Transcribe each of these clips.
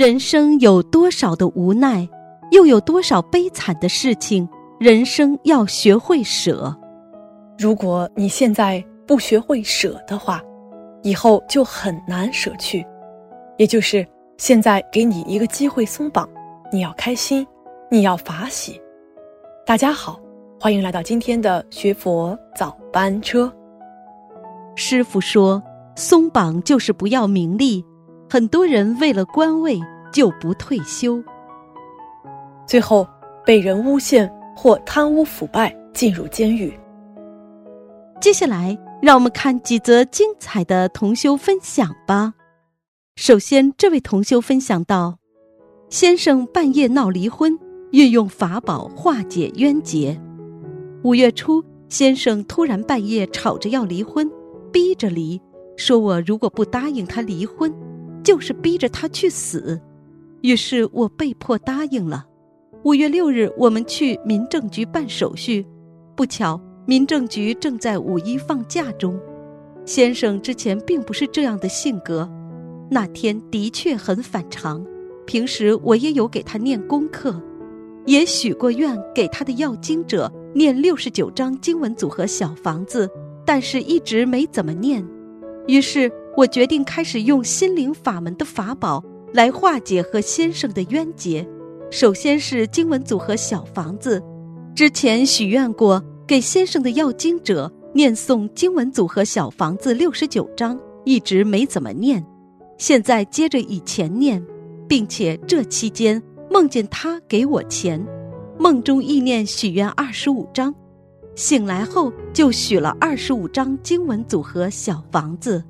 人生有多少的无奈，又有多少悲惨的事情，人生要学会舍。 如果你现在不学会舍的话，以后就很难舍去。也就是现在给你一个机会松绑，你要开心，你要法喜。大家好，欢迎来到今天的学佛早班车。 师父说，松绑就是不要名利，很多人为了官位就不退休， 最后被人诬陷或贪污腐败进入监狱。 接下来让我们看几则精彩的同修分享吧。首先，这位同修分享到，先生半夜闹离婚，运用法宝化解冤结。5月初，先生突然半夜吵着要离婚，逼着离，说我如果不答应他离婚，就是逼着他去死。于是我被迫答应了。5月6日，我们去民政局办手续，不巧民政局正在5·1放假中。先生之前并不是这样的性格，那天的确很反常。平时我也有给他念功课，也许过愿给他的要经者念69张经文组合小房子，但是一直没怎么念。于是我决定开始用心灵法门的法宝来化解和先生的冤结。首先是经文组合小房子，之前许愿过给先生的要经者念诵经文组合小房子69张，一直没怎么念。现在接着以前念，并且这期间梦见他给我钱，梦中意念许愿25张，醒来后就许了25张经文组合小房子。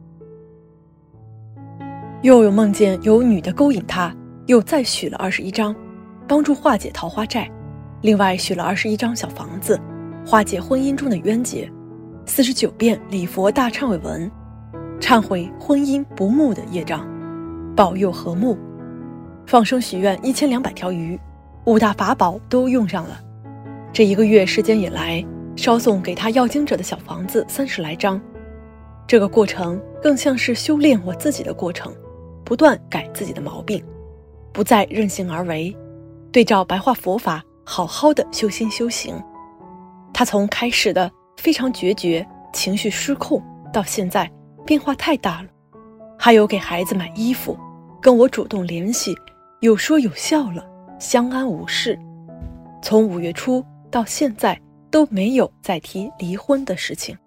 又有梦见有女的勾引他，又再许了21张，帮助化解桃花债。另外许了21张小房子，化解婚姻中的冤结。49遍礼佛大忏悔文，忏悔婚姻不睦的业障，保佑和睦。放生许愿1200条鱼，5大法宝都用上了。这1个月时间以来，烧送给他要经者的小房子30来张。这个过程更像是修炼我自己的过程，不断改自己的毛病，不再任性而为，对照白话佛法好好的修心修行。他从开始的非常决绝，情绪失控，到现在变化太大了。还有给孩子买衣服，跟我主动联系，有说有笑了，相安无事。从5月初到现在都没有再提离婚的事情。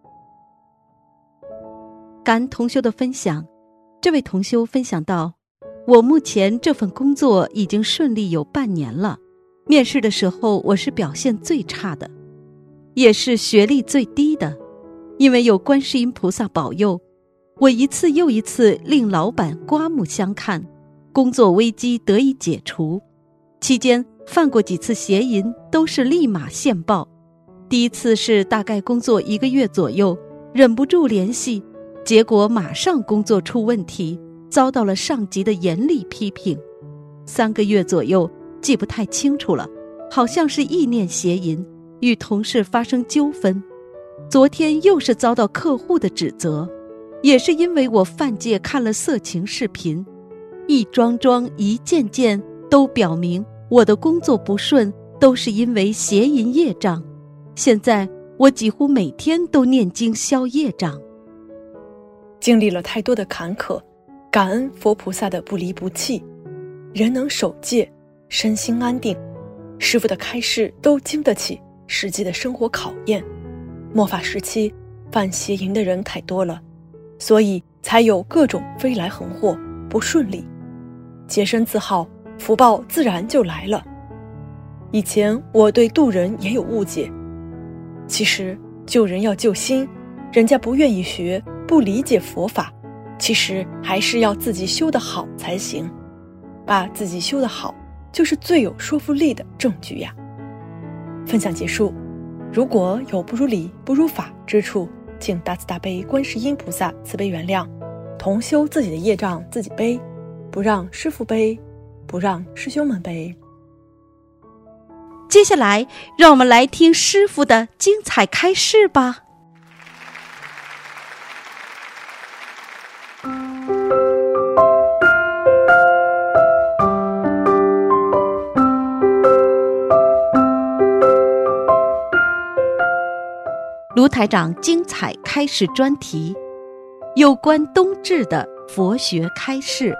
感恩同修的分享。这位同修分享到，我目前这份工作已经顺利有半年了，面试的时候我是表现最差的，也是学历最低的。因为有观世音菩萨保佑，我一次又一次令老板刮目相看，工作危机得以解除。期间犯过几次邪淫，都是立马现报。第一次是大概工作1个月左右，忍不住联系，结果马上工作出问题，遭到了上级的严厉批评。3个月左右，记不太清楚了，好像是意念邪淫，与同事发生纠纷。昨天又是遭到客户的指责，也是因为我犯戒看了色情视频，一桩桩一件件都表明我的工作不顺都是因为邪淫业障。现在我几乎每天都念经消业障。 经历了太多的坎坷，感恩佛菩萨的不离不弃，人能守戒，身心安定。师父的开示都经得起实际的生活考验。末法时期犯邪淫的人太多了，所以才有各种飞来横祸，不顺利。洁身自好，福报自然就来了。以前我对渡人也有误解，其实救人要救心，人家不愿意学，不理解佛法，其实还是要自己修得好才行。把自己修得好，就是最有说服力的证据呀。分享结束。如果有不如理不如法之处，请大慈大悲观世音菩萨慈悲原谅，同修自己的业障自己背，不让师父背，不让师兄们背。 接下来让我们来听师父的精彩开示吧。 台长精彩开示专题，有关冬至的佛学开示。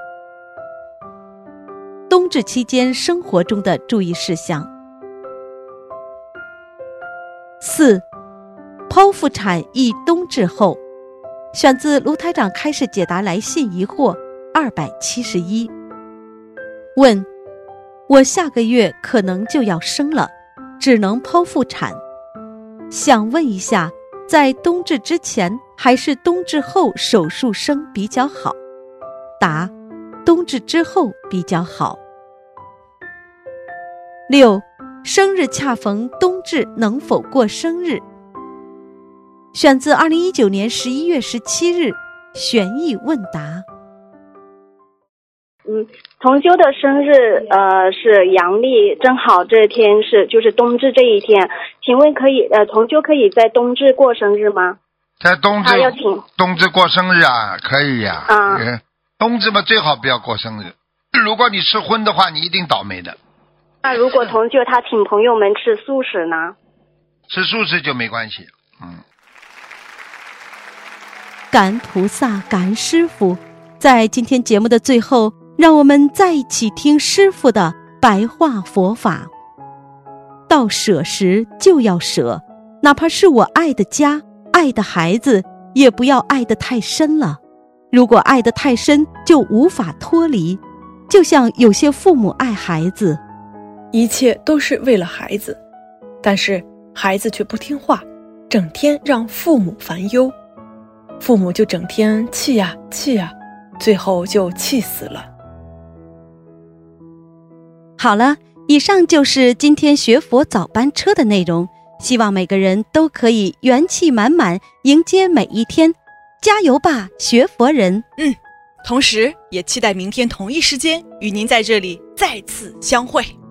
冬至期间生活中的注意事项。4. 剖腹产易冬至后，选自卢台长开示解答来信疑惑271。问：我下个月可能就要生了，只能剖腹产，想问一下，在冬至之前还是冬至后手术生比较好？答：冬至之后比较好。6. 生日恰逢冬至，能否过生日？选自2019年11月17日悬疑问答。 同修的生日是阳历，正好这天就是冬至这一天，请问同修可以在冬至过生日吗？ 在冬至过生日啊，可以呀。冬至嘛，最好不要过生日。如果你吃荤的话，你一定倒霉的。 那如果同修他请朋友们吃素食呢？ 吃素食就没关系。 感恩菩萨，感恩师父。在今天节目的最后，让我们再一起听师父的白话佛法。到舍时就要舍，哪怕是我爱的家、爱的孩子，也不要爱得太深了。如果爱得太深，就无法脱离。就像有些父母爱孩子， 一切都是为了孩子，但是孩子却不听话，整天让父母烦忧，父母就整天气呀气呀，最后就气死了。 好了，以上就是今天学佛早班车的内容，希望每个人都可以元气满满迎接每一天，加油吧，学佛人！ 同时也期待明天同一时间与您在这里再次相会。